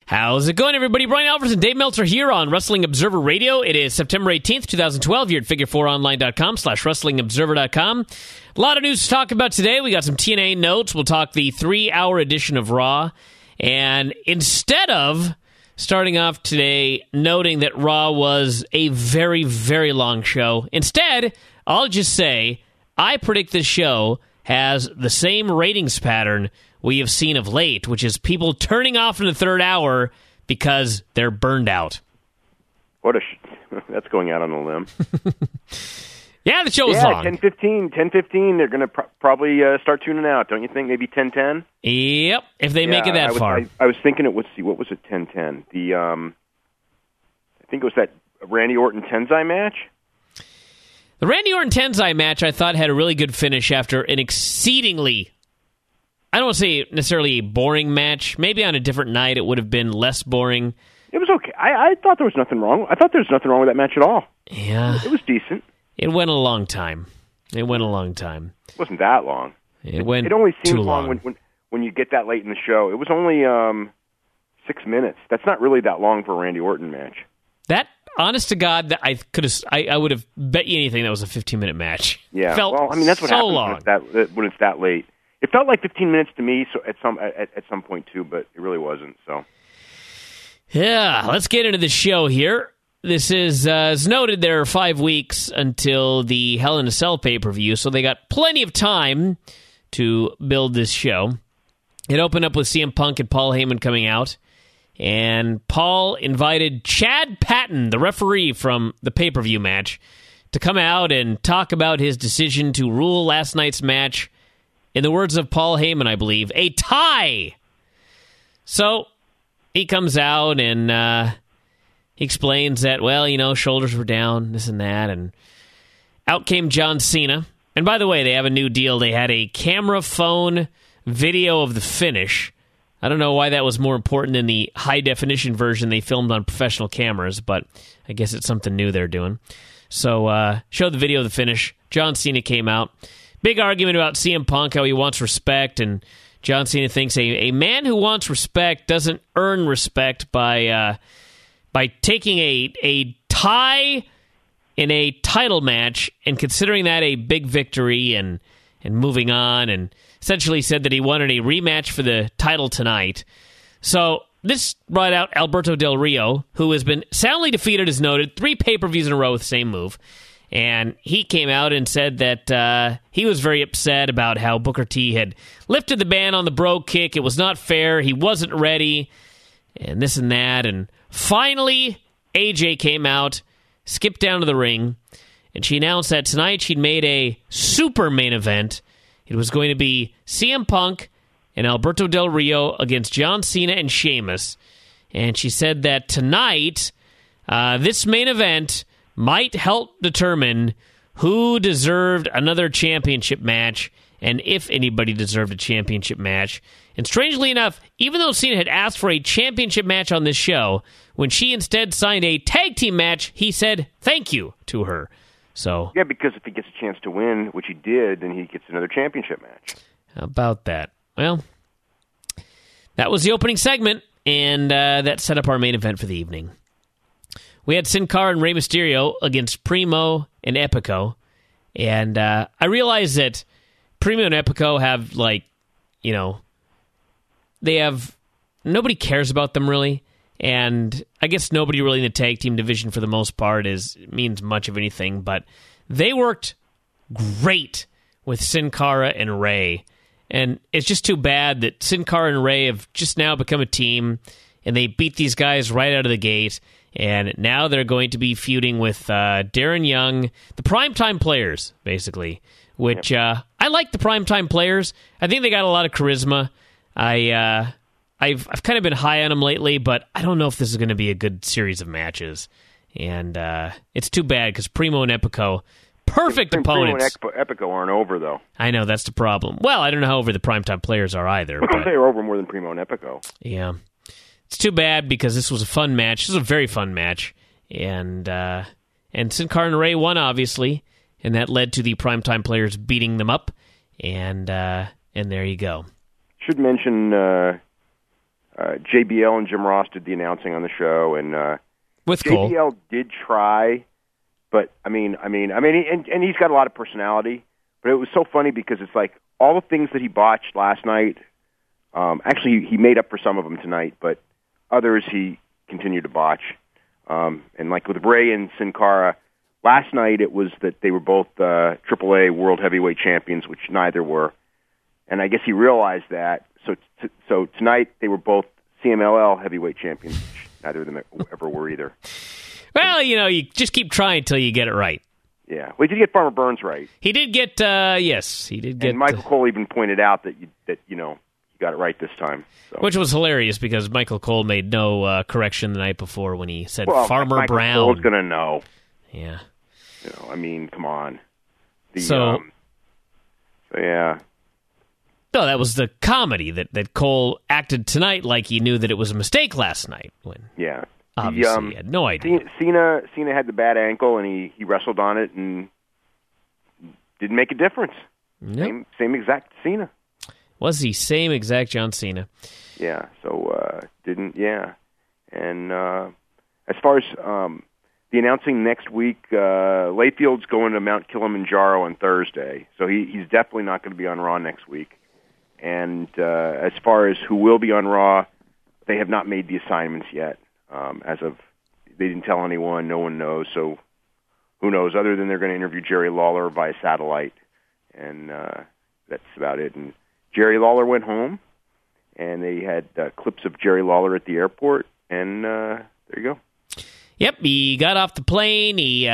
How's it going, everybody? Brian Alvarez, Dave Meltzer here on Wrestling Observer Radio. It is September 18th, 2012. Here at figure4online.com/wrestlingobserver.com. A lot of news to talk about today. We got some TNA notes. We'll talk the 3-hour edition of Raw. And instead of starting off today noting that Raw was a very, very long show, instead, I'll just say I predict this show has the same ratings pattern we have seen of late, which is people turning off in the third hour because they're burned out. That's going out on a limb. Yeah, the show was long. 10:15, they're going to probably start tuning out, don't you think? Maybe 10:10? Yep, if they make it that far. I was thinking what was it, 10:10? I think it was that Randy Orton-Tenzai match? The Randy Orton-Tenzai match, I thought, had a really good finish after an exceedingly, I don't want to say necessarily a boring match. Maybe on a different night it would have been less boring. It was okay. I thought there was nothing wrong. I thought there was nothing wrong with that match at all. Yeah. It was decent. It went a long time. It wasn't that long. It only seems too long when you get that late in the show. It was only 6 minutes. That's not really that long for a Randy Orton match. That, honest to God, that I would have bet you anything that was a 15-minute match. Yeah. Felt that's what so happens long. when it's that late. It felt like 15 minutes to me, so at some point too, but it really wasn't. So. Yeah, let's get into the show here. This is, as noted, there are 5 weeks until the Hell in a Cell pay-per-view, so they got plenty of time to build this show. It opened up with CM Punk and Paul Heyman coming out, and Paul invited Chad Patton, the referee from the pay-per-view match, to come out and talk about his decision to rule last night's match, in the words of Paul Heyman, I believe, a tie! So, he comes out and he explains that, shoulders were down, this and that, and out came John Cena. And by the way, they have a new deal. They had a camera phone video of the finish. I don't know why that was more important than the high-definition version they filmed on professional cameras, but I guess it's something new they're doing. So, showed the video of the finish. John Cena came out. Big argument about CM Punk, how he wants respect, and John Cena thinks a man who wants respect doesn't earn respect by taking a tie in a title match and considering that a big victory and moving on, and essentially said that he wanted a rematch for the title tonight. So this brought out Alberto Del Rio, who has been soundly defeated, as noted, 3 pay-per-views in a row with the same move. And he came out and said that he was very upset about how Booker T had lifted the ban on the Bro Kick. It was not fair. He wasn't ready, and this and that. And finally, AJ came out, skipped down to the ring, and she announced that tonight she'd made a super main event. It was going to be CM Punk and Alberto Del Rio against John Cena and Sheamus. And she said that tonight, this main event might help determine who deserved another championship match and if anybody deserved a championship match. And strangely enough, even though Cena had asked for a championship match on this show, when she instead signed a tag team match, he said thank you to her. So yeah, because if he gets a chance to win, which he did, then he gets another championship match. How about that? Well, that was the opening segment, and that set up our main event for the evening. We had Sin Cara and Rey Mysterio against Primo and Epico. And I realized that Primo and Epico have, nobody cares about them really. And I guess nobody really in the tag team division for the most part means much of anything. But they worked great with Sin Cara and Rey. And it's just too bad that Sin Cara and Rey have just now become a team. And they beat these guys right out of the gate. And now they're going to be feuding with Darren Young, the Primetime Players, basically. Which I like the Primetime Players. I think they got a lot of charisma. I've kind of been high on them lately, but I don't know if this is going to be a good series of matches. And it's too bad because Primo and Epico, perfect opponents. Primo and Epico aren't over, though. I know, that's the problem. Well, I don't know how over the Primetime Players are either. But they're over more than Primo and Epico. Yeah. It's too bad because this was a fun match. This was a very fun match. And Sin Cara and Rey won, obviously. And that led to the Primetime Players beating them up. And there you go. Should mention JBL and Jim Ross did the announcing on the show, and with Cole. JBL did try, but I mean, and he's got a lot of personality. But it was so funny because it's like all the things that he botched last night. Actually, he made up for some of them tonight, but others he continued to botch. And like with Ray and Sin Cara, last night it was that they were both AAA World Heavyweight Champions, which neither were. And I guess he realized that. So tonight they were both CMLL Heavyweight Champions, which neither of them ever were either. Well, you just keep trying until you get it right. Yeah. Well, he did get Farmer Burns right. He did get, yes, he did get. And Michael Cole even pointed out that he got it right this time. So. Which was hilarious because Michael Cole made no correction the night before when he said Farmer Michael Brown. Cole's going to know. Yeah. Come on. So yeah. No, that was the comedy that Cole acted tonight like he knew that it was a mistake last night. When obviously he had no idea. Cena had the bad ankle and he wrestled on it and didn't make a difference. Yep. Same exact Cena. Was the same exact John Cena. Yeah, so didn't, yeah. And as far as the announcing next week, Layfield's going to Mount Kilimanjaro on Thursday, so he's definitely not going to be on Raw next week. And as far as who will be on Raw, they have not made the assignments yet. They didn't tell anyone, no one knows, so who knows, other than they're going to interview Jerry Lawler via satellite, and that's about it. And Jerry Lawler went home, and they had clips of Jerry Lawler at the airport, and there you go. Yep, he got off the plane.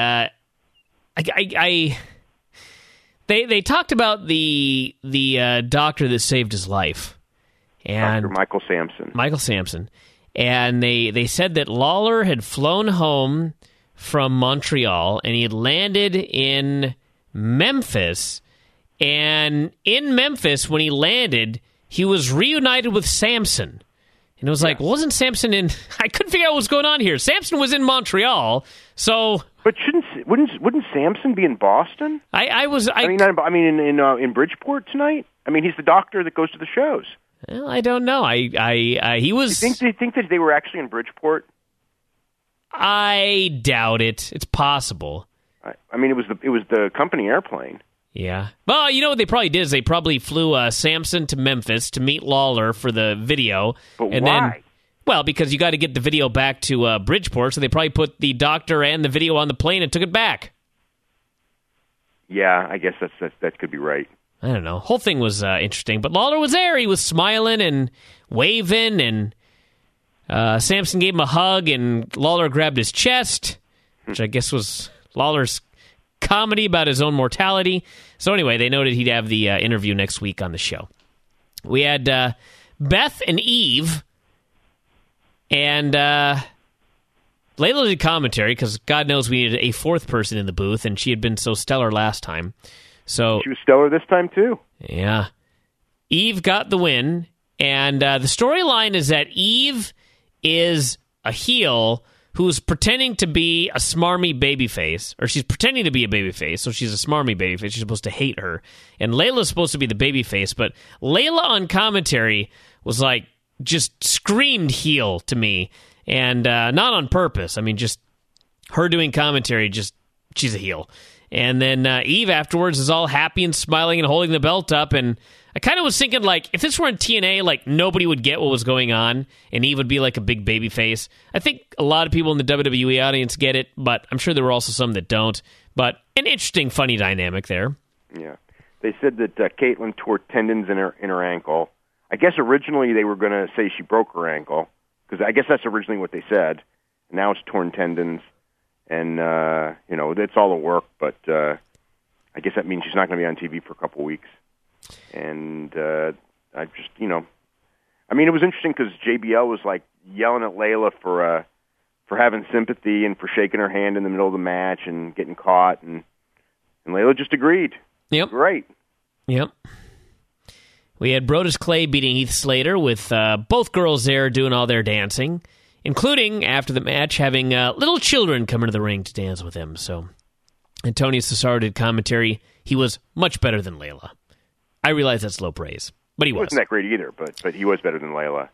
They talked about the doctor that saved his life, and Dr. Michael Sampson. And they said that Lawler had flown home from Montreal, and he had landed in Memphis. And in Memphis, when he landed, he was reunited with Sampson. And it was like, wasn't Sampson in... I couldn't figure out what was going on here. Sampson was in Montreal, so... But wouldn't Sampson be in Boston? In Bridgeport tonight? I mean, he's the doctor that goes to the shows. Well, I don't know. He was... Do you think that they were actually in Bridgeport? I doubt it. It's possible. I mean, it was the company airplane. Yeah. Well, you know what they probably did is they probably flew Sampson to Memphis to meet Lawler for the video. But why? Well, because you got to get the video back to Bridgeport, so they probably put the doctor and the video on the plane and took it back. Yeah, I guess that could be right. I don't know. Whole thing was interesting, but Lawler was there. He was smiling and waving, and Sampson gave him a hug, and Lawler grabbed his chest, which I guess was Lawler's comedy about his own mortality. So anyway, they noted he'd have the interview next week on the show. We had Beth and Eve, and Layla did commentary because God knows we needed a fourth person in the booth, and she had been so stellar last time. So she was stellar this time too. Yeah, Eve got the win, and the storyline is that Eve is a heel who's pretending to be a smarmy babyface, or she's pretending to be a babyface, so she's a smarmy babyface. She's supposed to hate her. And Layla's supposed to be the babyface, but Layla on commentary was like, just screamed heel to me, and not on purpose. I mean, just her doing commentary, she's a heel. And then Eve afterwards is all happy and smiling and holding the belt up, and I kind of was thinking, like, if this were in TNA, like, nobody would get what was going on, and Eve would be like a big baby face. I think a lot of people in the WWE audience get it, but I'm sure there were also some that don't. But an interesting, funny dynamic there. Yeah. They said that Caitlyn tore tendons in her ankle. I guess originally they were going to say she broke her ankle, because I guess that's originally what they said. Now it's torn tendons, and, it's all a work, but I guess that means she's not going to be on TV for a couple of weeks. And I just, it was interesting because JBL was like yelling at Layla for having sympathy and for shaking her hand in the middle of the match and getting caught, and Layla just agreed. Yep. Great. Yep. We had Brodus Clay beating Heath Slater with both girls there doing all their dancing, including, after the match, having little children come into the ring to dance with him. So Antonio Cesaro did commentary. He was much better than Layla. I realize that's low praise, but he was. He wasn't that great either, but he was better than Layla.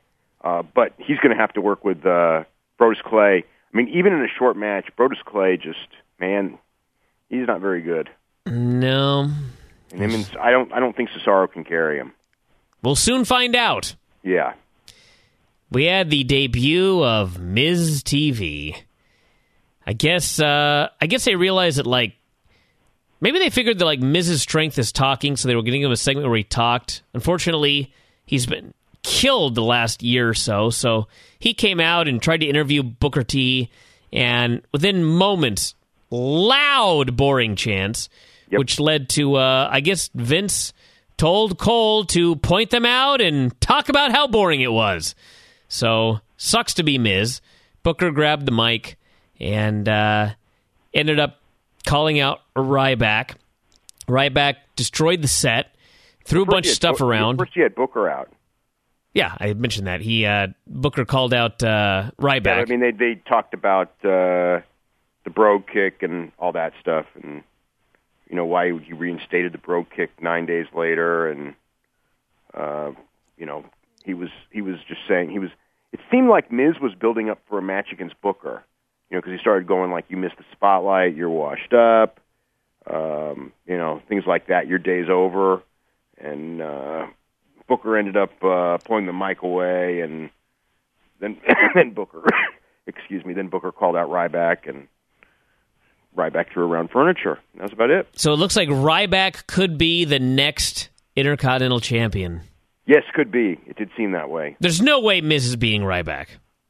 But he's going to have to work with Brodus Clay. I mean, even in a short match, Brodus Clay he's not very good. No. And I don't think Cesaro can carry him. We'll soon find out. Yeah. We had the debut of Miz TV. I guess they realized that, like, maybe they figured that, like, Miz's strength is talking, so they were getting him a segment where he talked. Unfortunately, he's been killed the last year or so, so he came out and tried to interview Booker T, and within moments, loud, boring chants, which led to, I guess, Vince told Cole to point them out and talk about how boring it was. So, sucks to be Miz. Booker grabbed the mic and ended up calling out Ryback. Ryback destroyed the set, threw a bunch of stuff around. First, he had Booker out. Yeah, I mentioned that. Booker called out Ryback. Yeah, I mean, they talked about the Brogue Kick and all that stuff, and you know why he reinstated the Brogue Kick 9 days later, and you know he was just saying It seemed like Miz was building up for a match against Booker, you know, because he started going like, "You missed the spotlight, you're washed up," you know, things like that. Your day's over, and Booker ended up pulling the mic away, and then Booker, then Booker called out Ryback, and Ryback threw around furniture. That was about it. So it looks like Ryback could be the next Intercontinental Champion. Yes, could be. It did seem that way. There's no way Miz is beating Ryback.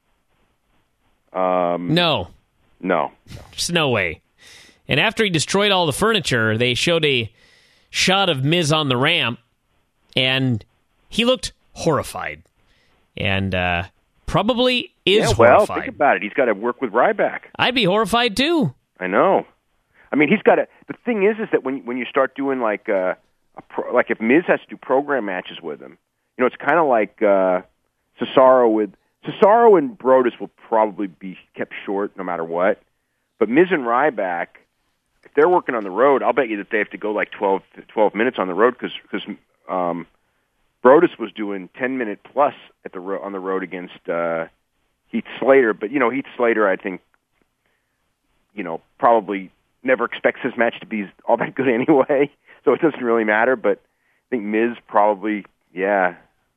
No. There's no way. And after he destroyed all the furniture, they showed a shot of Miz on the ramp, and he looked horrified. And probably is horrified. Well, think about it. He's got to work with Ryback. I'd be horrified, too. I know. I mean, he's got to... The thing is that when you start doing, like if Miz has to do program matches with him, you know, it's kind of like Cesaro and Brodus will probably be kept short no matter what. But Miz and Ryback, if they're working on the road, I'll bet you that they have to go like 12 minutes on the road because Brodus was doing 10-minute plus on the road against Heath Slater. But, you know, Heath Slater, I think, you know, probably never expects his match to be all that good anyway. So it doesn't really matter, but I think Miz probably, I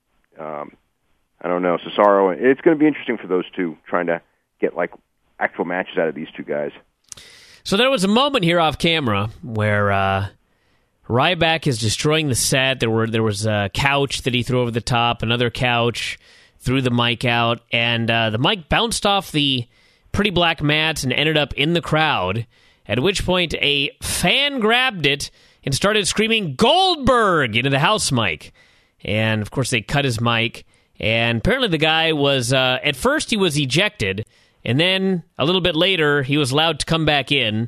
don't know, Cesaro. It's going to be interesting for those two, trying to get like actual matches out of these two guys. So there was a moment here off camera where Ryback is destroying the set. There was a couch that he threw over the top, another couch, threw the mic out, and the mic bounced off the Pretty Black mats and ended up in the crowd, at which point a fan grabbed it and started screaming Goldberg into the house mic. And, of course, they cut his mic. And apparently the guy was, at first he was ejected, and then a little bit later he was allowed to come back in.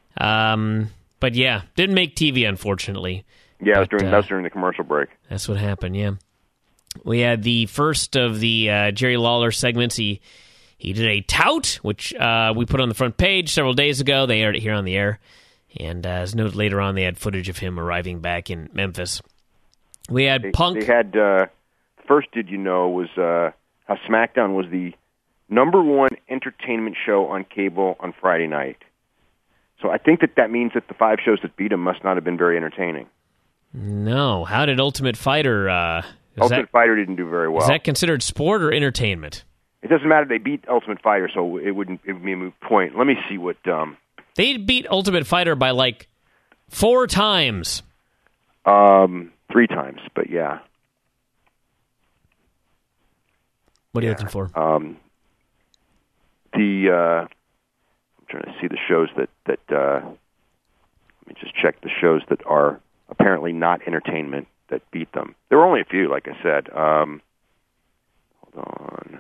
But, yeah, didn't make TV, unfortunately. Yeah, that was during the commercial break. That's what happened, yeah. We had the first of the Jerry Lawler segments. He did a tout, which we put on the front page several days ago. They aired it here on the air. And as noted later on, they had footage of him arriving back in Memphis. We had Punk. They had, first did you know, was how SmackDown was the #1 entertainment show on cable on Friday night. So I think that means that the 5 shows that beat him must not have been very entertaining. No. How did Ultimate Fighter... Ultimate Fighter didn't do very well. Is that considered sport or entertainment? It doesn't matter. They beat Ultimate Fighter, so it would be a moot point. Let me see what... They beat Ultimate Fighter by, like, 4 times. 3 times, but yeah. What are you looking for? I'm trying to see the shows that let me just check the shows that are apparently not entertainment that beat them. There were only a few, like I said. Hold on.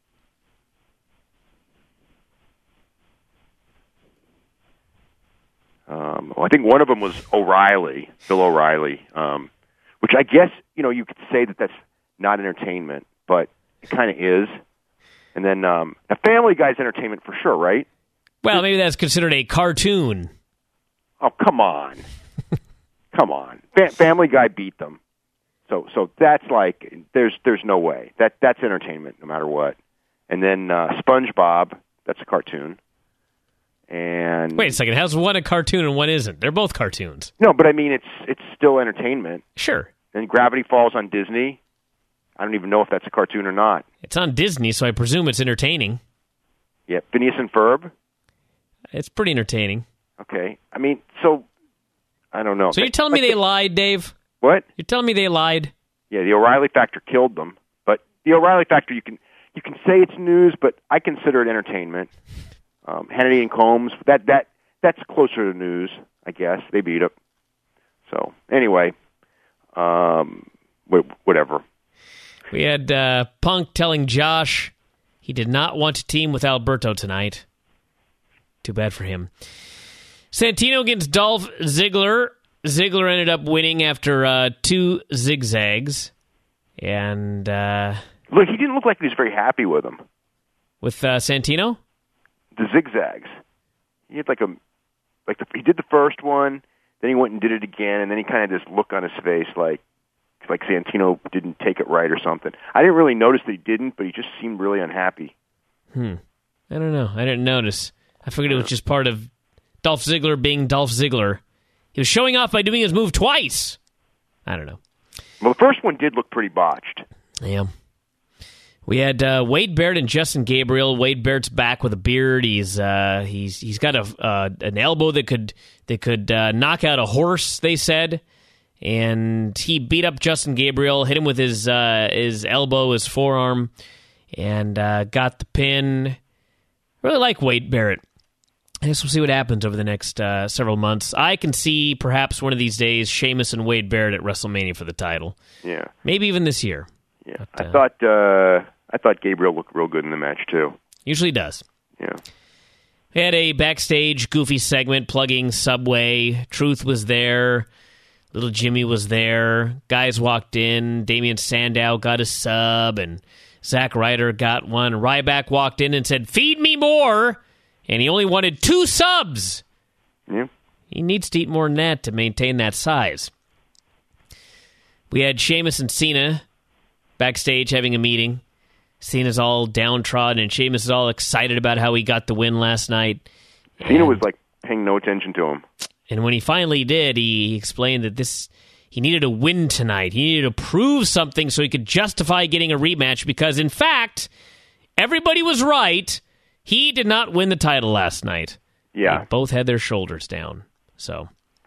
I think one of them was O'Reilly, Bill O'Reilly, which I guess, you know, you could say that that's not entertainment, but it kind of is. And then a Family Guy's entertainment for sure, right? Well, maybe that's considered a cartoon. Oh, come on. Come on. Family Guy beat them. So that's like there's no way that's entertainment no matter what. And then SpongeBob, that's a cartoon. And wait a second, how's one a cartoon and one isn't? They're both cartoons. No, but I mean it's still entertainment. Sure. And Gravity Falls on Disney. I don't even know if that's a cartoon or not. It's on Disney, so I presume it's entertaining. Yeah, Phineas and Ferb. It's pretty entertaining. Okay, I mean, so I don't know. So you're telling me they lied, Dave? What? You're telling me they lied? Yeah, the O'Reilly factor killed them. But the O'Reilly factor, you can say it's news, but I consider it entertainment. Hannity and Combs, that's closer to news, I guess. They beat up. So anyway, whatever. We had Punk telling Josh he did not want to team with Alberto tonight. Too bad for him. Santino against Dolph Ziggler. Ziggler ended up winning after 2 zigzags. And look, he didn't look like he was very happy with him. With Santino? The zigzags. He had he did the first one, then he went and did it again, and then he kind of this look on his face like Santino didn't take it right or something. I didn't really notice that he didn't, but he just seemed really unhappy. I don't know. I didn't notice. I figured it was just part of Dolph Ziggler being Dolph Ziggler. He was showing off by doing his move twice. I don't know. Well, the first one did look pretty botched. Yeah. We had Wade Barrett and Justin Gabriel. Wade Barrett's back with a beard. He's got an elbow that could knock out a horse, they said. And he beat up Justin Gabriel, hit him with his elbow, his forearm, and got the pin. Really like Wade Barrett. I guess we'll see what happens over the next several months. I can see perhaps one of these days Sheamus and Wade Barrett at WrestleMania for the title. Yeah, maybe even this year. Yeah, but, I thought Gabriel looked real good in the match too. Usually does. Yeah. We had a backstage goofy segment plugging Subway. Truth was there. Little Jimmy was there. Guys walked in. Damian Sandow got a sub, and Zack Ryder got one. Ryback walked in and said, "Feed me more," and he only wanted 2 subs. Yeah. He needs to eat more than that to maintain that size. We had Sheamus and Cena backstage having a meeting. Cena's all downtrodden, and Sheamus is all excited about how he got the win last night. Cena was paying no attention to him. And when he finally did, he explained that he needed a win tonight. He needed to prove something so he could justify getting a rematch because, in fact, everybody was right. He did not win the title last night. Yeah. They both had their shoulders down. So,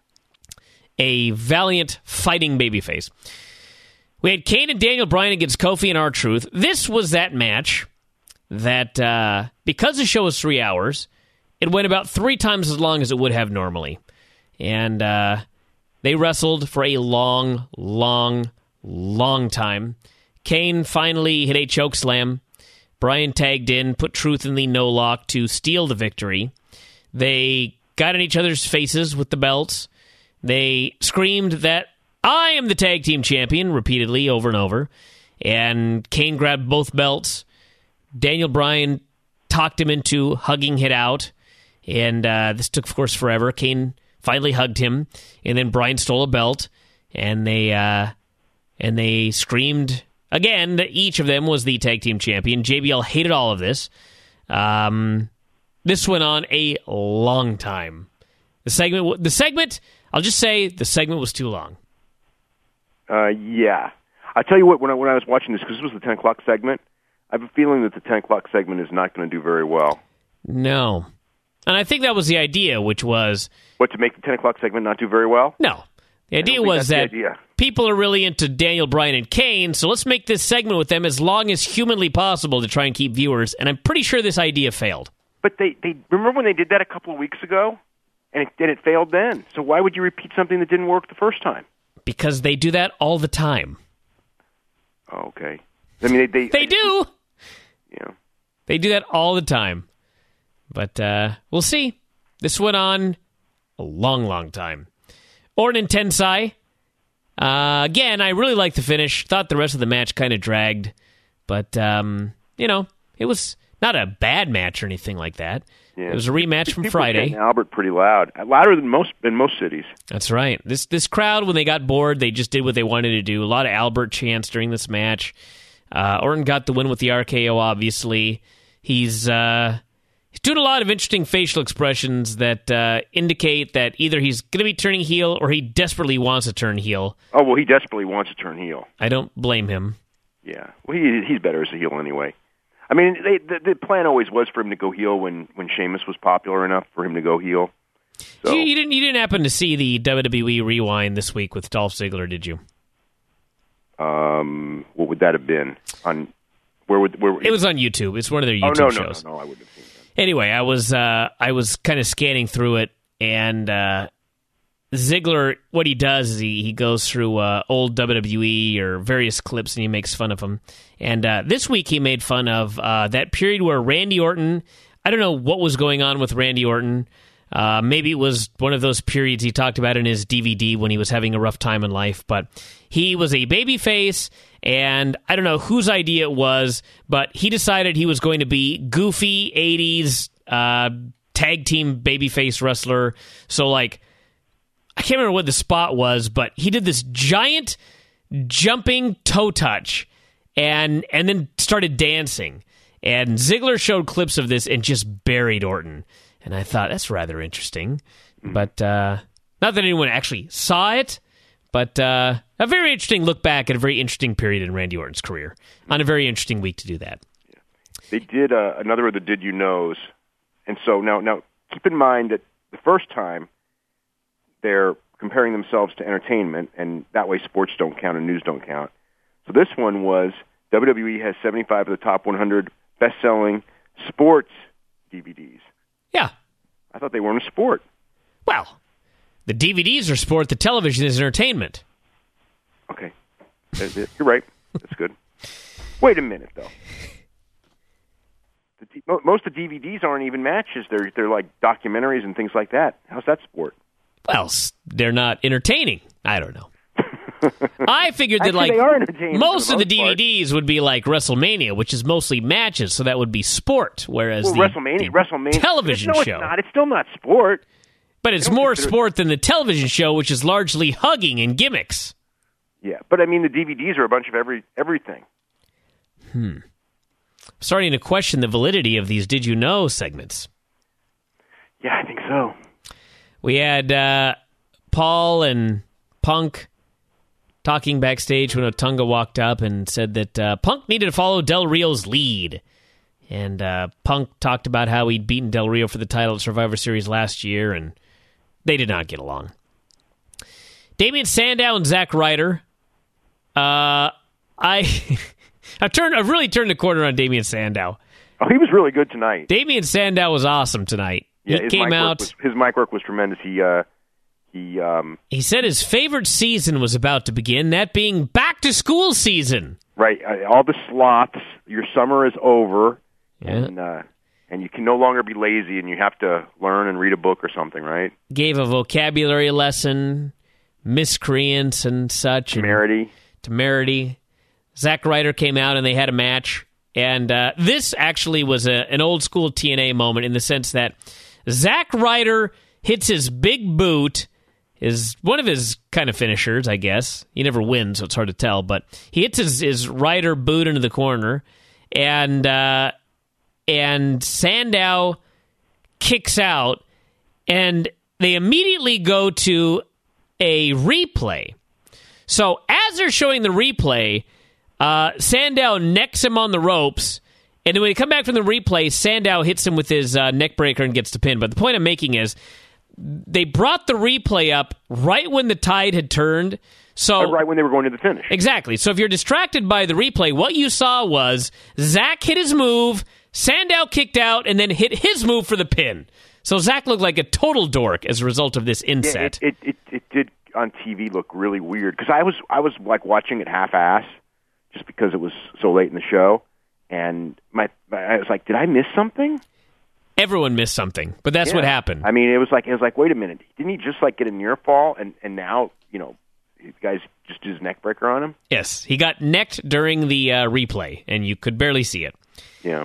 a valiant fighting babyface. We had Kane and Daniel Bryan against Kofi and R-Truth. This was that match that, because the show was 3 hours, it went about 3 times as long as it would have normally. And they wrestled for a long, long, long time. Kane finally hit a chokeslam. Bryan tagged in, put Truth in the no-lock to steal the victory. They got in each other's faces with the belts. They screamed that I am the tag team champion repeatedly over and over. And Kane grabbed both belts. Daniel Bryan talked him into hugging it out. And this took, of course, forever. Kane finally hugged him. And then Bryan stole a belt. And they screamed again that each of them was the tag team champion. JBL hated all of this. This went on a long time. The segment, I'll just say the segment was too long. Yeah. I'll tell you what, when I was watching this, because this was the 10 o'clock segment, I have a feeling that the 10 o'clock segment is not going to do very well. No. And I think that was the idea, which was... What, to make the 10 o'clock segment not do very well? No. The idea was that people are really into Daniel Bryan and Kane, so let's make this segment with them as long as humanly possible to try and keep viewers, and I'm pretty sure this idea failed. But they remember when they did that a couple of weeks ago? And it failed then. So why would you repeat something that didn't work the first time? Because they do that all the time. Oh, okay. I mean, they do. Yeah. They do that all the time. But we'll see. This went on a long, long time. Orton and Tensai. Again, I really liked the finish. Thought the rest of the match kind of dragged. But, it was Not a bad match or anything like that. Yeah. It was a rematch from People Friday. were chanting Albert pretty loud, louder than most cities. That's right. This crowd, when they got bored, they just did what they wanted to do. A lot of Albert chants during this match. Orton got the win with the RKO, obviously. He's doing a lot of interesting facial expressions that indicate that either he's going to be turning heel or he desperately wants to turn heel. Oh, well, he desperately wants to turn heel. I don't blame him. Yeah. Well, he's better as a heel anyway. I mean, the plan always was for him to go heel when Sheamus was popular enough for him to go heel. So. You didn't happen to see the WWE Rewind this week with Dolph Ziggler, did you? What would that have been? On where it was on YouTube. It's one of their YouTube shows. No, I wouldn't have seen that. Anyway, I was kind of scanning through it, and Ziggler, what he does is he goes through old WWE or various clips, and he makes fun of them. And this week he made fun of that period where Randy Orton, I don't know what was going on with Randy Orton. Maybe it was one of those periods he talked about in his DVD when he was having a rough time in life, but he was a babyface, and I don't know whose idea it was, but he decided he was going to be goofy 80s tag team babyface wrestler. So, like, I can't remember what the spot was, but he did this giant jumping toe touch and then started dancing. And Ziggler showed clips of this and just buried Orton. And I thought, that's rather interesting. But not that anyone actually saw it, but a very interesting look back at a very interesting period in Randy Orton's career. On a very interesting week to do that. Yeah. They did another of the Did You Knows. And so now keep in mind that the first time they're comparing themselves to entertainment, and that way sports don't count and news don't count. So this one was WWE has 75 of the top 100 best-selling sports DVDs. Yeah. I thought they weren't a sport. Well, the DVDs are sport, the television is entertainment. Okay. You're right. That's good. Wait a minute, though. Most of the DVDs aren't even matches. They're like documentaries and things like that. How's that sport? Well, they're not entertaining. I don't know. I figured that Actually, they are entertaining most of the part. DVDs would be like WrestleMania, which is mostly matches, so that would be sport. Whereas WrestleMania television no, show, it's not. It's still not sport. But it's more sport than the television show, which is largely hugging and gimmicks. Yeah, but I mean the DVDs are a bunch of everything. Starting to question the validity of these Did You Know segments. Yeah, I think so. We had Paul and Punk talking backstage when Otunga walked up and said that Punk needed to follow Del Rio's lead. And Punk talked about how he'd beaten Del Rio for the title at Survivor Series last year, and they did not get along. Damien Sandow and Zack Ryder. I've really turned the corner on Damien Sandow. Oh, he was really good tonight. Damien Sandow was awesome tonight. Yeah, he came out. His mic work was tremendous. He said his favorite season was about to begin, that being back to school season. Right, all the sloths. Your summer is over, yeah. and you can no longer be lazy, and you have to learn and read a book or something. Right? Gave a vocabulary lesson, miscreants and such. Temerity. Zack Ryder came out and they had a match, and this actually was an old school TNA moment in the sense that Zack Ryder hits his big boot. Is one of his kind of finishers, I guess. He never wins, so it's hard to tell. But he hits his Ryder boot into the corner, and Sandow kicks out, and they immediately go to a replay. So as they're showing the replay, Sandow necks him on the ropes, and then when they come back from the replay, Sandow hits him with his neck breaker and gets the pin. But the point I'm making is, they brought the replay up right when the tide had turned. So right when they were going to the finish. Exactly. So if you're distracted by the replay, what you saw was Zack hit his move, Sandow kicked out, and then hit his move for the pin. So Zack looked like a total dork as a result of this inset. Yeah, it did on TV look really weird because I was like watching it half-ass just because it was so late in the show, and I was like, did I miss something? Everyone missed something, but that's what happened. I mean, it was like, wait a minute, didn't he just like get a near fall, and now the guys just did his neck breaker on him? Yes, he got necked during the replay, and you could barely see it. Yeah.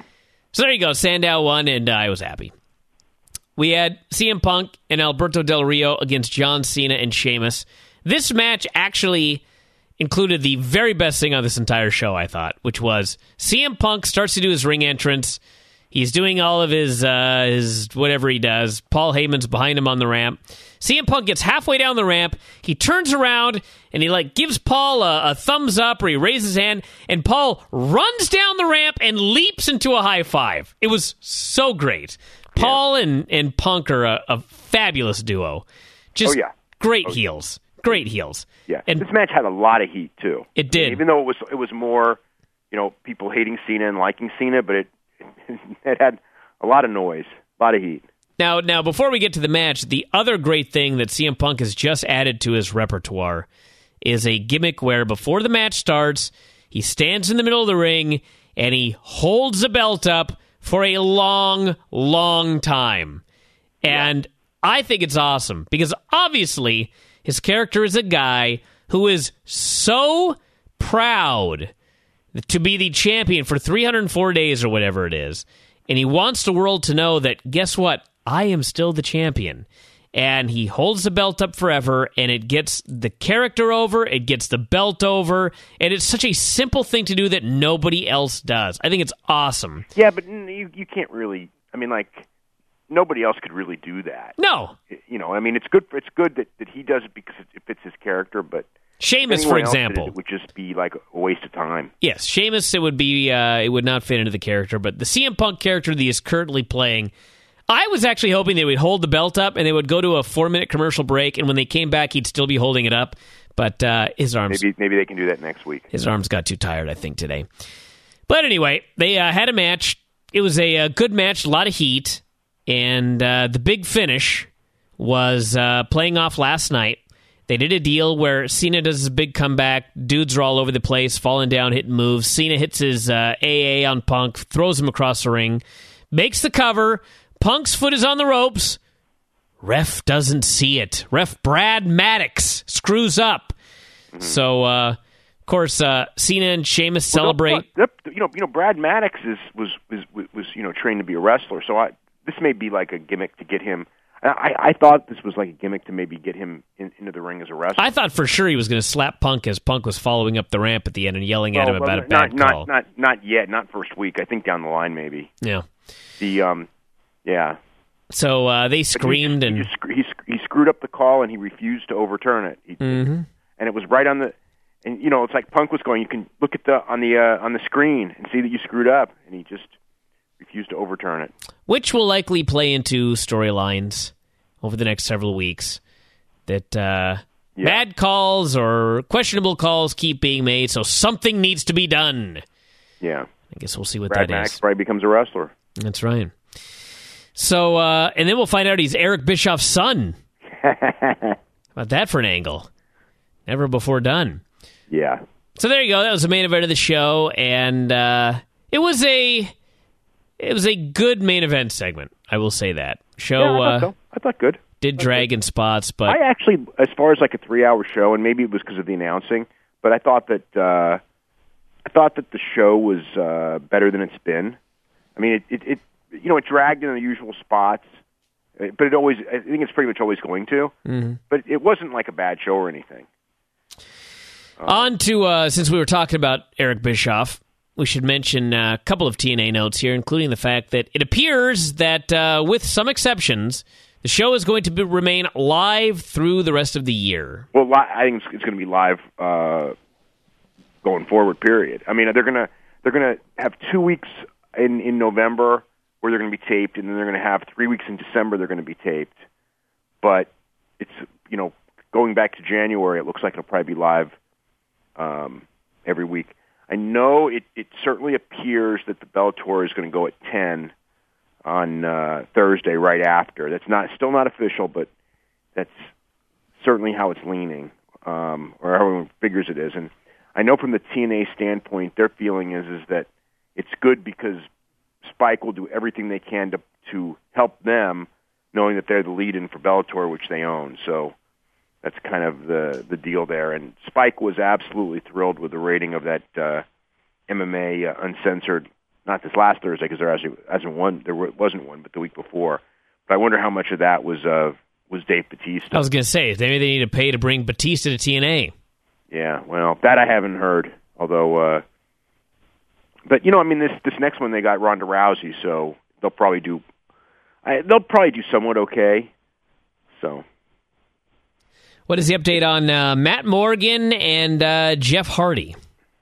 So there you go. Sandow won, and I was happy. We had CM Punk and Alberto Del Rio against John Cena and Sheamus. This match actually included the very best thing on this entire show, I thought, which was CM Punk starts to do his ring entrance. He's doing all of his whatever he does. Paul Heyman's behind him on the ramp. CM Punk gets halfway down the ramp. He turns around and he gives Paul a thumbs up, or he raises his hand, and Paul runs down the ramp and leaps into a high five. It was so great. Yeah. Paul and Punk are a fabulous duo. Just great heels. Great heels. Yeah, and this match had a lot of heat too. It did, even though it was more, people hating Cena and liking Cena, but it had a lot of noise, a lot of heat. Now, before we get to the match, the other great thing that CM Punk has just added to his repertoire is a gimmick where before the match starts, he stands in the middle of the ring and he holds the belt up for a long, long time. And I think it's awesome because obviously his character is a guy who is so proud to be the champion for 304 days or whatever it is. And he wants the world to know that, guess what? I am still the champion. And he holds the belt up forever, and it gets the character over, it gets the belt over, and it's such a simple thing to do that nobody else does. I think it's awesome. Yeah, but you can't really, nobody else could really do that. No. It's good that he does it because it fits his character, but Sheamus, for example, it would just be like a waste of time. Yes, Sheamus, it would not fit into the character, but the CM Punk character that he is currently playing, I was actually hoping they would hold the belt up and they would go to a 4-minute commercial break, and when they came back, he'd still be holding it up. But his arms... Maybe they can do that next week. His arms got too tired, I think, today. But anyway, they had a match. It was a good match, a lot of heat, and the big finish was playing off last night. They did a deal where Cena does his big comeback. Dudes are all over the place, falling down, hitting moves. Cena hits his AA on Punk, throws him across the ring, makes the cover. Punk's foot is on the ropes. Ref doesn't see it. Ref Brad Maddox screws up. Mm-hmm. So, of course, Cena and Sheamus celebrate. Brad Maddox was trained to be a wrestler. So this may be like a gimmick to get him. I thought this was like a gimmick to maybe get him into the ring as a wrestler. I thought for sure he was going to slap Punk as Punk was following up the ramp at the end and yelling at him about a bad call. Not yet, not first week. I think down the line maybe. Yeah. Yeah. So they screamed he screwed up the call and he refused to overturn it. And it was right on the, and it's like Punk was going. You can look at on the screen and see that you screwed up, and he just refused to overturn it. Which will likely play into storylines over the next several weeks. That bad calls or questionable calls keep being made, so something needs to be done. Yeah. I guess we'll see what Brad that Maddox is. probably becomes a wrestler. That's right. So, and then we'll find out he's Eric Bischoff's son. How about that for an angle? Never before done. Yeah. So there you go. That was the main event of the show, and it was a good main event segment. I will say that. Show. I thought good. Did drag in spots, but I actually, as far as like a 3-hour show, and maybe it was because of the announcing, but I thought that the show was better than it's been. I mean, it dragged in the usual spots, but I think it's pretty much always going to. Mm-hmm. But it wasn't like a bad show or anything. On to, since we were talking about Eric Bischoff, we should mention a couple of TNA notes here, including the fact that it appears that, with some exceptions, the show is going to remain live through the rest of the year. Well, I think it's going to be live going forward. Period. I mean, they're going to have 2 weeks in November where they're going to be taped, and then they're going to have 3 weeks in December they're going to be taped. But it's going back to January, it looks like it'll probably be live every week. I know it certainly appears that the Bellator is going to go at 10 on Thursday right after. That's still not official, but that's certainly how it's leaning, or how everyone figures it is. And I know from the TNA standpoint, their feeling is that it's good because Spike will do everything they can to help them, knowing that they're the lead-in for Bellator, which they own. So that's kind of the deal there. And Spike was absolutely thrilled with the rating of that MMA Uncensored not this last Thursday because there actually hasn't one. Wasn't one, but the week before. But I wonder how much of that was Dave Bautista. I was going to say maybe they need to pay to bring Batista to TNA. Yeah, well, that I haven't heard. Although, but you know, I mean, this next one they got Ronda Rousey, so they'll probably do somewhat okay. So, what is the update on Matt Morgan and Jeff Hardy?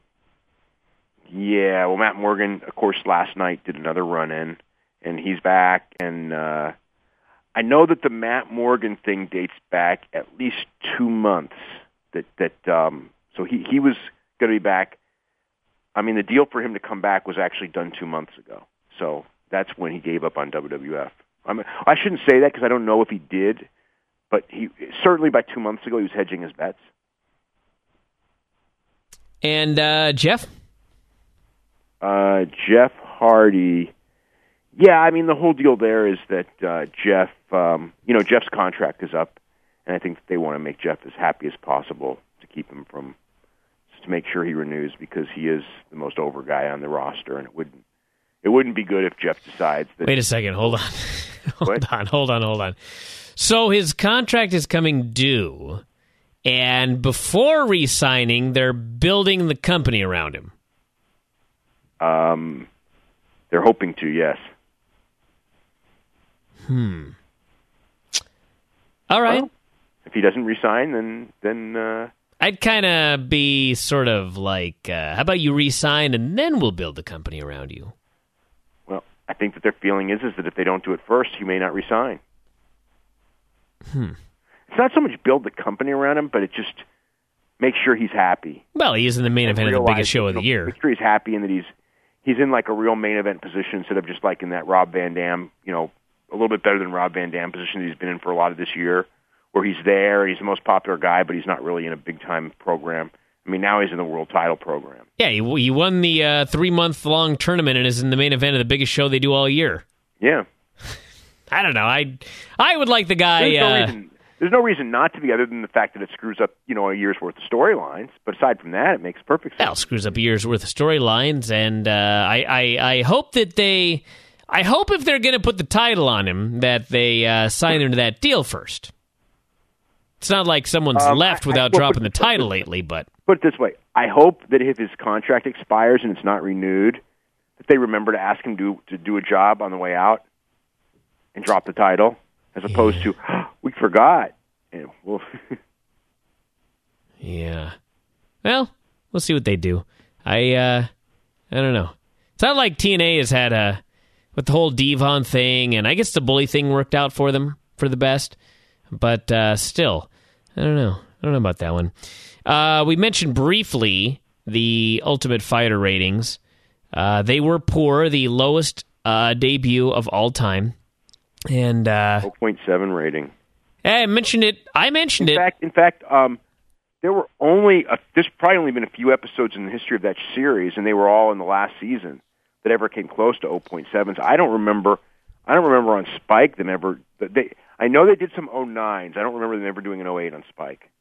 Yeah, well, Matt Morgan, of course, last night did another run-in, and he's back. And I know that the Matt Morgan thing dates back at least 2 months. So he was going to be back. I mean, the deal for him to come back was actually done 2 months ago. So that's when he gave up on WWF. I shouldn't say that because I don't know if he did, but he certainly by 2 months ago he was hedging his bets. And Jeff? Jeff Hardy. Yeah, I mean, the whole deal there is that Jeff, Jeff's contract is up, and I think that they want to make Jeff as happy as possible to keep him from, just to make sure he renews because he is the most over guy on the roster, and it wouldn't be good if Jeff decides that. Wait a second, hold on. hold on. So his contract is coming due, and before re-signing, they're building the company around him. They're hoping to, yes. All right. Well, if he doesn't resign, then I'd kind of be sort of like, how about you resign and then we'll build the company around you? Well, I think that their feeling is that if they don't do it first, he may not resign. It's not so much build the company around him, but it just makes sure he's happy. Well, he is in the main event of the biggest show of the year. Make sure he's happy and that he's in like a real main event position instead of just like in that Rob Van Dam, a little bit better than Rob Van Dam position that he's been in for a lot of this year, where he's there, he's the most popular guy, but he's not really in a big-time program. I mean, now he's in the world title program. Yeah, he won the 3-month-long tournament and is in the main event of the biggest show they do all year. Yeah. I don't know. I would like the guy... There's no reason not to be other than the fact that it screws up, a year's worth of storylines. But aside from that, it makes perfect sense. Well, it screws up a year's worth of storylines, and I hope that they... I hope if they're going to put the title on him, that they sign him to that deal first. It's not like someone's left without dropping the title lately, but... Put it this way. I hope that if his contract expires and it's not renewed, that they remember to ask him to do a job on the way out and drop the title, as opposed to, we forgot. Yeah. Well, we'll see what they do. I don't know. It's not like TNA has had with the whole Devon thing, and I guess the bully thing worked out for them for the best. But still, I don't know. I don't know about that one. We mentioned briefly the Ultimate Fighter ratings. They were poor, the lowest debut of all time. And 0.7 rating. I mentioned it. In fact, there were there's probably only been a few episodes in the history of that series, and they were all in the last season that ever came close to 0.7s. I don't remember on Spike them ever. I know they did some 09s. I don't remember them ever doing an 08 on Spike.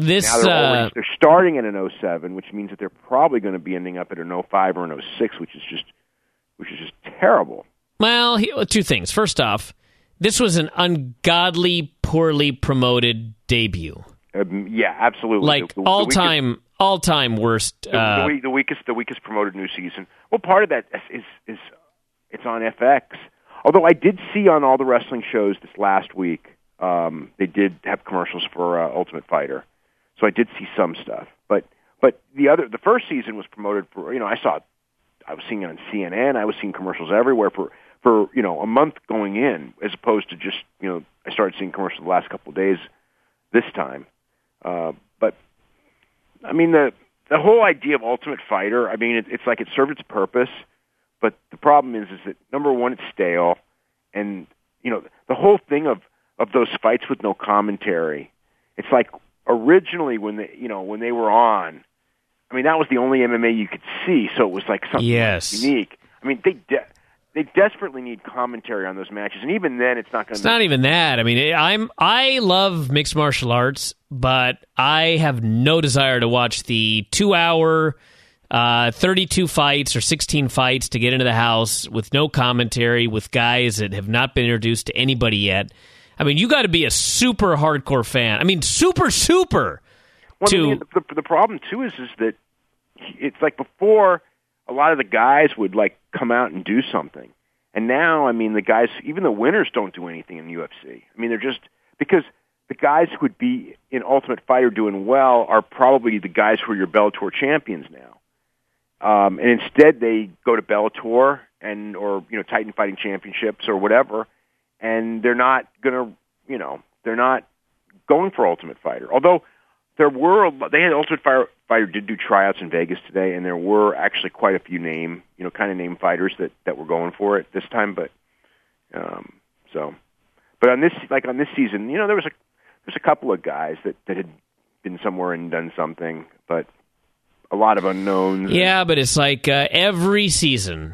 Now they're starting at an 07, which means that they're probably going to be ending up at an 05 or an 06, which is just terrible. Well, two things. First off, this was an ungodly, poorly promoted debut. Yeah, absolutely. Like all time worst. The weakest promoted new season. Well, part of that is it's on FX. Although I did see on all the wrestling shows this last week, they did have commercials for Ultimate Fighter, so I did see some stuff. But the first season was promoted for I was seeing it on CNN. I was seeing commercials everywhere for a month going in, as opposed to just I started seeing commercials the last couple of days this time. But I mean the whole idea of Ultimate Fighter, I mean it's like it served its purpose, but the problem is that number one, it's stale, and the whole thing of those fights with no commentary. It's like originally when they were on, I mean that was the only MMA you could see, so it was like something unique. I mean they desperately need commentary on those matches, and even then, it's not going to. It's not even that. I mean, I love mixed martial arts, but I have no desire to watch the 2-hour 32 fights or 16 fights to get into the house with no commentary, with guys that have not been introduced to anybody yet. I mean, you got to be a super hardcore fan. I mean, super. Well, I mean, the problem too is that it's like before, a lot of the guys would like come out and do something, and now, I mean, the guys, even the winners, don't do anything in the UFC. I mean, they're just because the guys who would be in Ultimate Fighter doing well are probably the guys who are your Bellator champions now, and instead they go to Bellator or Titan Fighting Championships or whatever, and they're not they're not going for Ultimate Fighter, although. They had Ultimate Fighter did do tryouts in Vegas today, and there were actually quite a few name fighters that were going for it this time. But on this season, there was a couple of guys that had been somewhere and done something, but a lot of unknowns. Yeah, but it's like every season,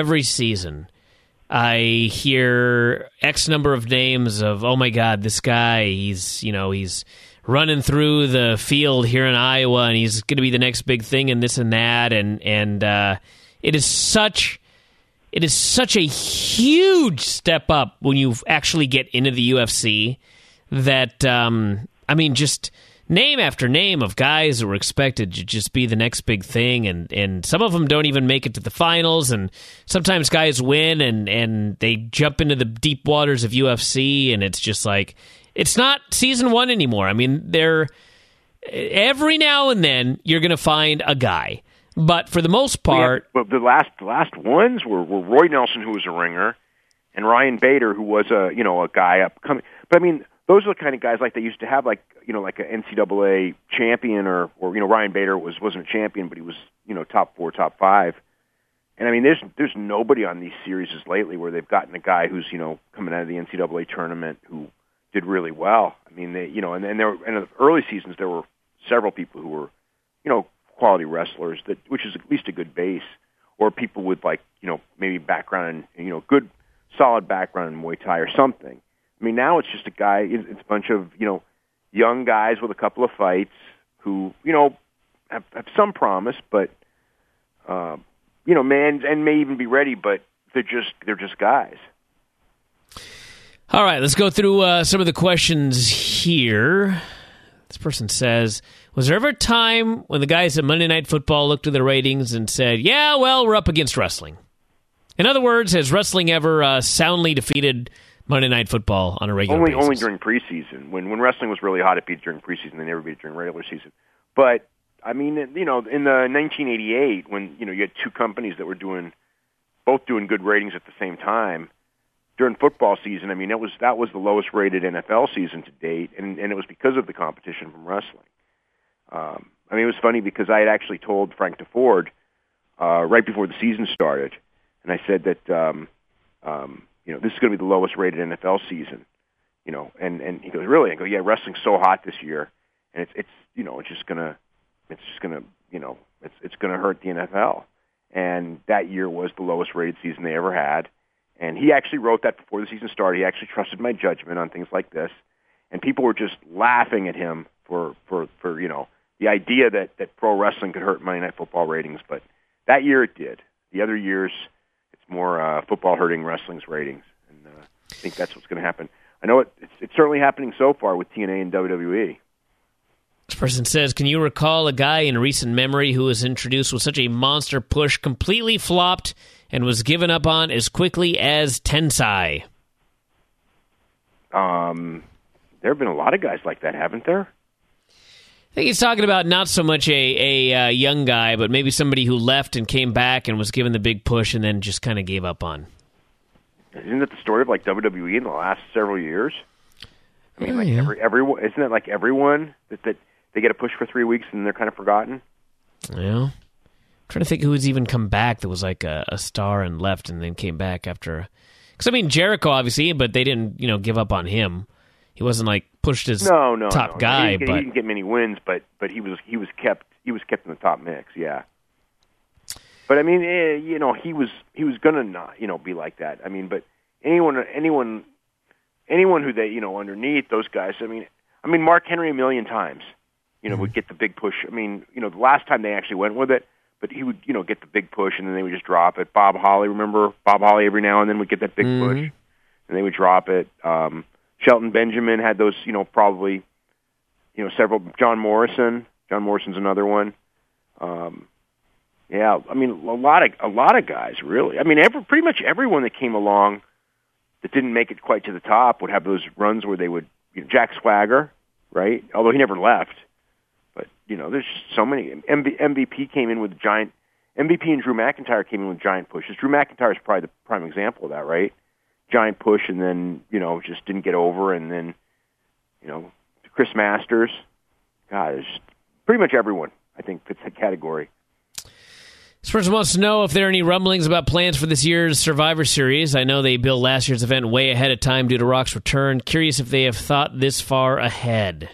I hear X number of names of, oh my God, this guy, he's running through the field here in Iowa, and he's going to be the next big thing, and this and that, and it is such a huge step up when you actually get into the UFC that I mean, just name after name of guys that were expected to just be the next big thing, and some of them don't even make it to the finals, and sometimes guys win and they jump into the deep waters of UFC, and it's just like. It's not season one anymore. I mean, every now and then you're going to find a guy, but for the most part, but the last ones were Roy Nelson, who was a ringer, and Ryan Bader, who was a guy upcoming. But I mean, those are the kind of guys like they used to have, like an NCAA champion, or Ryan Bader wasn't a champion, but he was top 4, top 5. And I mean, there's nobody on these series lately where they've gotten a guy who's coming out of the NCAA tournament who did really well. I mean, they, and there were, in the early seasons there were several people who were, quality wrestlers which is at least a good base, or people with maybe background in, good solid background in Muay Thai or something. I mean, now it's just a guy. It's a bunch of young guys with a couple of fights who have some promise, but may even be ready, but they're just guys. All right, let's go through some of the questions here. This person says, was there ever a time when the guys at Monday Night Football looked at the ratings and said, yeah, well, we're up against wrestling? In other words, has wrestling ever soundly defeated Monday Night Football on a regular basis? Only during preseason. When wrestling was really hot, it beat during preseason. They never beat during regular season. But, I mean, in the 1988, when, you had two companies that were both doing good ratings at the same time, during football season, I mean, that was the lowest rated NFL season to date, and it was because of the competition from wrestling. I mean, it was funny because I had actually told Frank DeFord right before the season started, and I said that this is going to be the lowest rated NFL season, and he goes, really? I go, yeah, wrestling's so hot this year, and it's just gonna hurt the NFL, and that year was the lowest rated season they ever had. And he actually wrote that before the season started. He actually trusted my judgment on things like this. And people were just laughing at him for the idea that pro wrestling could hurt Monday Night Football ratings. But that year it did. The other years, it's more football hurting wrestling's ratings. And I think that's what's going to happen. I know it's certainly happening so far with TNA and WWE. This person says, can you recall a guy in recent memory who was introduced with such a monster push, completely flopped, and was given up on as quickly as Tensai? There have been a lot of guys like that, haven't there? I think he's talking about not so much a young guy, but maybe somebody who left and came back and was given the big push and then just kind of gave up on. Isn't that the story of WWE in the last several years? I mean, everyone, isn't it like everyone that they get a push for 3 weeks and they're kind of forgotten? Yeah. I'm trying to think who's even come back that was like a star and left and then came back after. Because, I mean, Jericho, obviously, but they didn't, give up on him. He wasn't like pushed as top guy. He didn't get many wins, but he was kept in the top mix, yeah. But I mean, he was gonna not, be like that. I mean, but anyone who they, underneath those guys. I mean, Mark Henry a million times, would get the big push. I mean, the last time they actually went with it, but he would, get the big push, and then they would just drop it. Bob Holly, remember? Bob Holly every now and then would get that big push, and they would drop it. Shelton Benjamin had those, probably, several. John Morrison. John Morrison's another one. Yeah, I mean, a lot of guys, really. I mean, pretty much everyone that came along that didn't make it quite to the top would have those runs where they would, Jack Swagger, right? Although he never left. But, there's so many. MVP came in with giant, MVP and Drew McIntyre came in with giant pushes. Drew McIntyre is probably the prime example of that, right? Giant push and then, just didn't get over. And then, Chris Masters. God, it's pretty much everyone, I think, fits that category. This person wants to know if there are any rumblings about plans for this year's Survivor Series. I know they billed last year's event way ahead of time due to Rock's return. Curious if they have thought this far ahead.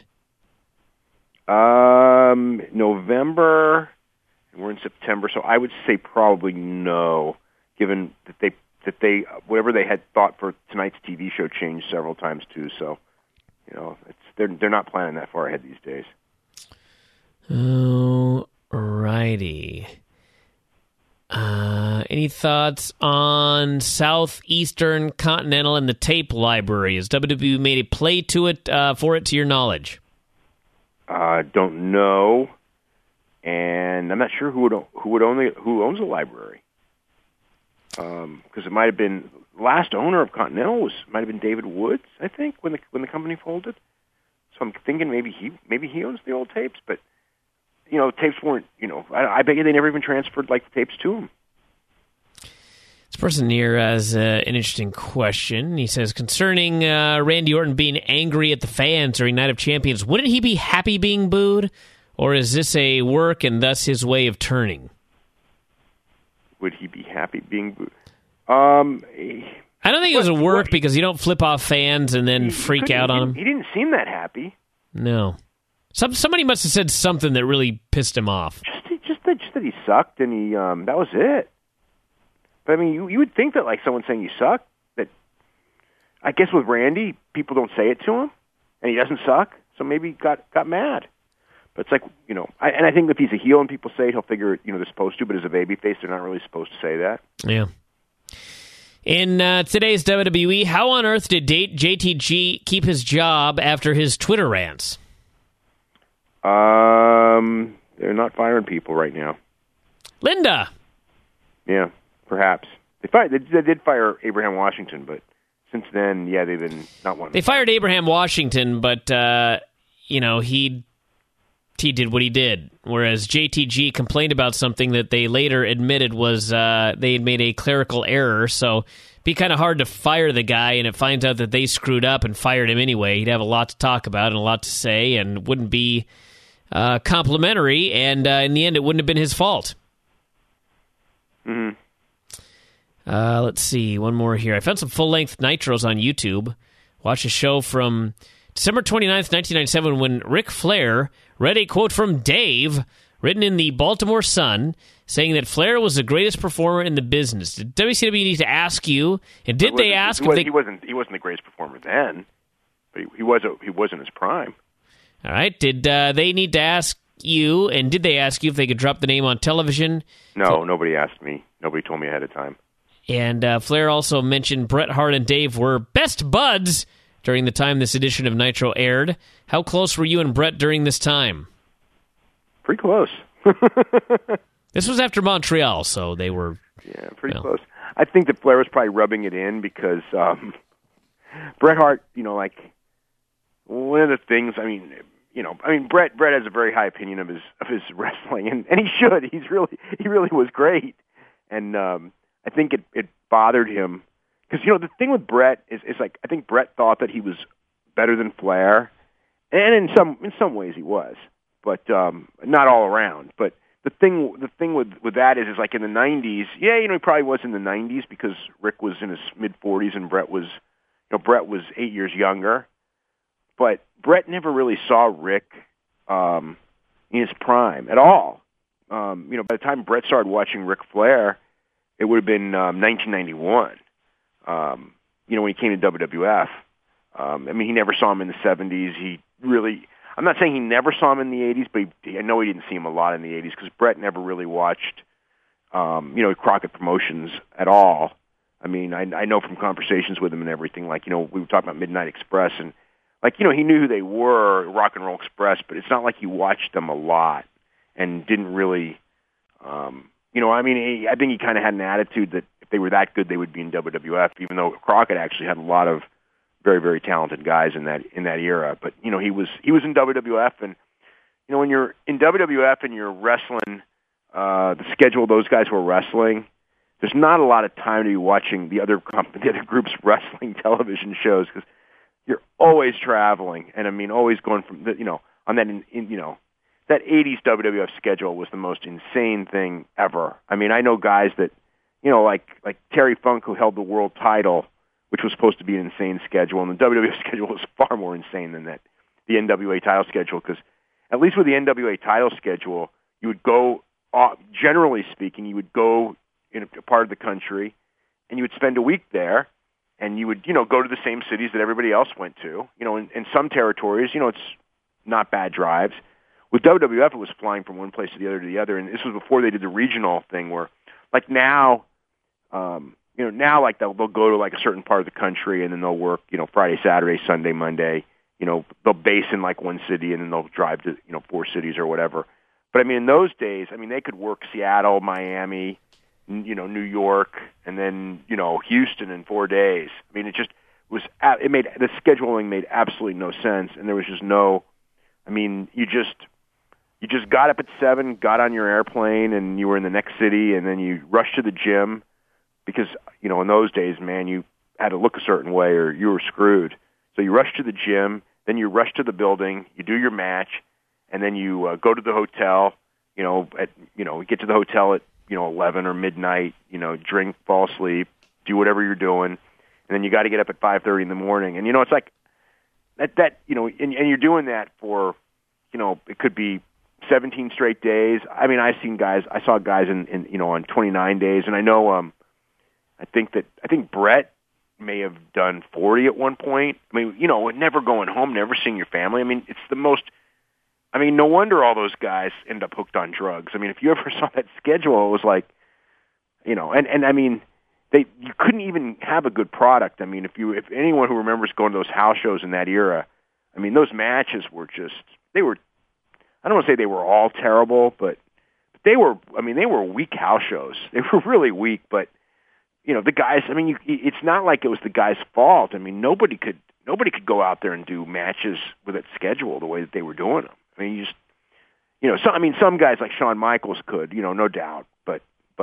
November, and we're in September, so I would say probably no, given that they whatever they had thought for tonight's TV show changed several times too. So, they're not planning that far ahead these days. Oh, righty. Any thoughts on Southeastern Continental and the tape library? Has WWE made a play to it for it, to your knowledge? Don't know, and I'm not sure who owns the library. Because it might have been last owner of Continental might have been David Woods, I think, when the company folded. So I'm thinking maybe he owns the old tapes, but tapes weren't. I bet you they never even transferred the tapes to him. This person here has an interesting question. He says, concerning Randy Orton being angry at the fans during Night of Champions, wouldn't he be happy being booed? Or is this a work and thus his way of turning? Would he be happy being booed? I don't think it was a work because you don't flip off fans and then freak out on them. He didn't seem that happy. No. Somebody must have said something that really pissed him off. Just that he sucked and he that was it. But I mean, you would think that someone saying you suck, that I guess with Randy, people don't say it to him, and he doesn't suck, so maybe he got mad. But it's I think if he's a heel and people say it, he'll figure they're supposed to, but as a babyface, they're not really supposed to say that. Yeah. In today's WWE, how on earth did JTG keep his job after his Twitter rants? They're not firing people right now. Linda. Yeah, perhaps. They did fire Abraham Washington, but since then, yeah, they've been not wanting. They fired Abraham Washington, but he did what he did. Whereas JTG complained about something that they later admitted was they had made a clerical error. So it'd be kind of hard to fire the guy, and it finds out that they screwed up and fired him anyway. He'd have a lot to talk about and a lot to say, and wouldn't be complimentary. And in the end, it wouldn't have been his fault. Mm-hmm. Let's see, one more here. I found some full-length Nitros on YouTube. Watched a show from December 29th, 1997, when Ric Flair read a quote from Dave, written in the Baltimore Sun, saying that Flair was the greatest performer in the business. Did WCW need to ask you, and did they ask if they... He wasn't the greatest performer then, but he was in his prime. All right. Did they need to ask you, and did they ask you if they could drop the name on television? No, nobody asked me. Nobody told me ahead of time. And Flair also mentioned Bret Hart and Dave were best buds during the time this edition of Nitro aired. How close were you and Bret during this time? Pretty close. This was after Montreal, so they were... Yeah, pretty close. I think that Flair was probably rubbing it in because Bret Hart, one of the things, Bret has a very high opinion of his wrestling, and he should. He really was great. And I think it bothered him because the thing with Bret is I think Bret thought that he was better than Flair, and in some ways he was, but not all around. But the thing with that is like in the '90s, he probably was in the '90s because Rick was in his mid 40s and Bret was 8 years younger, but Bret never really saw Rick in his prime at all. By the time Bret started watching Ric Flair, it would have been 1991. When he came to WWF. He never saw him in the 70s. I'm not saying he never saw him in the 80s, but I know he didn't see him a lot in the 80s because Brett never really watched, Crockett Promotions at all. I mean, I know from conversations with him and everything, like, we were talking about Midnight Express, and, like, he knew who they were, Rock and Roll Express, but it's not like he watched them a lot and didn't really, I think he kind of had an attitude that if they were that good, they would be in WWF, even though Crockett actually had a lot of very, very talented guys in that era. But, he was in WWF, and, when you're in WWF and you're wrestling, the schedule of those guys who are wrestling, there's not a lot of time to be watching the other group's wrestling television shows because you're always traveling, and I mean, always going from on that that 80s WWF schedule was the most insane thing ever. I mean, I know guys that like Terry Funk, who held the world title, which was supposed to be an insane schedule, and the WWF schedule was far more insane than that, the NWA title schedule, because at least with the NWA title schedule, you would go, generally speaking, you would go in a part of the country, and you would spend a week there, and you would, go to the same cities that everybody else went to. In some territories, it's not bad drives. With WWF, it was flying from one place to the other, and this was before they did the regional thing where, like now, now like they'll go to like a certain part of the country, and then they'll work, Friday, Saturday, Sunday, Monday. They'll base in like one city, and then they'll drive to, 4 cities or whatever. But I mean, in those days, they could work Seattle, Miami, New York, and then, Houston in 4 days. I mean, it just was, the scheduling made absolutely no sense, and there was just no, you just got up at 7, got on your airplane, and you were in the next city, and then you rushed to the gym because, in those days, man, you had to look a certain way or you were screwed. So you rush to the gym, then you rush to the building, you do your match, and then you go to the hotel, get to the hotel at 11 or midnight, drink, fall asleep, do whatever you're doing, and then you got to get up at 5:30 in the morning. And, it's like that and you're doing that for, it could be 17 straight days. I mean, I saw guys in on 29 days, and I know, I think Brett may have done 40 at one point. I mean, never going home, never seeing your family. I mean, it's the most, no wonder all those guys end up hooked on drugs. I mean, if you ever saw that schedule, it was like, and I mean, you couldn't even have a good product. I mean, if anyone who remembers going to those house shows in that era, I mean, those matches were just, I don't want to say they were all terrible, but they were weak house shows. They were really weak, but, the guys, it's not like it was the guys' fault. I mean, nobody could go out there and do matches with that schedule the way that they were doing them. I mean, some guys like Shawn Michaels could, no doubt, but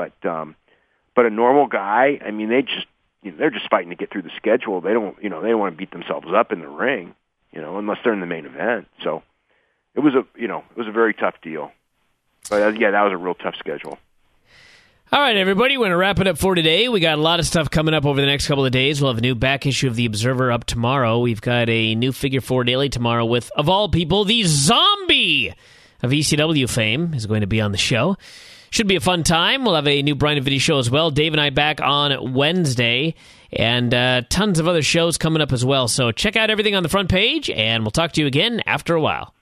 a normal guy, I mean, they're just fighting to get through the schedule. They don't want to beat themselves up in the ring, unless they're in the main event. So it was a very tough deal. But that was a real tough schedule. All right, everybody, we're going to wrap it up for today. We got a lot of stuff coming up over the next couple of days. We'll have a new back issue of The Observer up tomorrow. We've got a new Figure 4 Daily tomorrow with, of all people, the zombie of ECW fame is going to be on the show. Should be a fun time. We'll have a new Brian and Vinny show as well. Dave and I back on Wednesday, and tons of other shows coming up as well. So check out everything on the front page, and we'll talk to you again after a while.